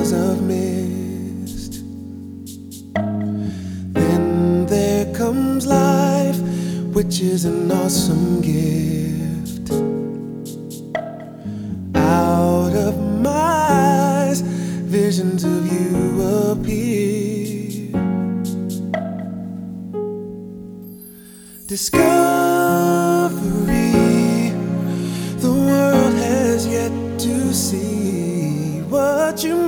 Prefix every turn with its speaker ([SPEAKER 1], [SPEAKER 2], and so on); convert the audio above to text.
[SPEAKER 1] clouds of mist. Then there comes life, which is an awesome gift. Out of my eyes, visions of you appear. Discovery, the world has yet to see what you